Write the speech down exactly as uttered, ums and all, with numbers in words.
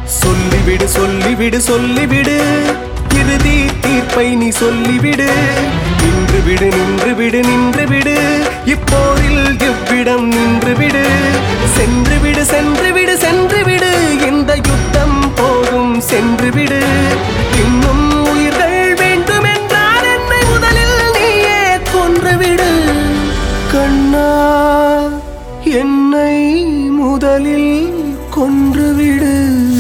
சொல்லிவிடு சொல்லிவிடு சொல்லிவிடு இறுதி தீர்ப்பை நீ சொல்லிவிடு. நின்று விடு நின்று விடு நின்று விடு இப்போரில் இவ்விடம் நின்று விடு. சென்று விடு சென்று விடு சென்று விடு இந்த யுத்தம் போதும் சென்று விடு. இன்னும் உயிர்கள் வேண்டும் என்றால் என்னை முதலில் நீயே கொன்று விடு. கண்ணா என்னை முதலில் கொன்று விடு.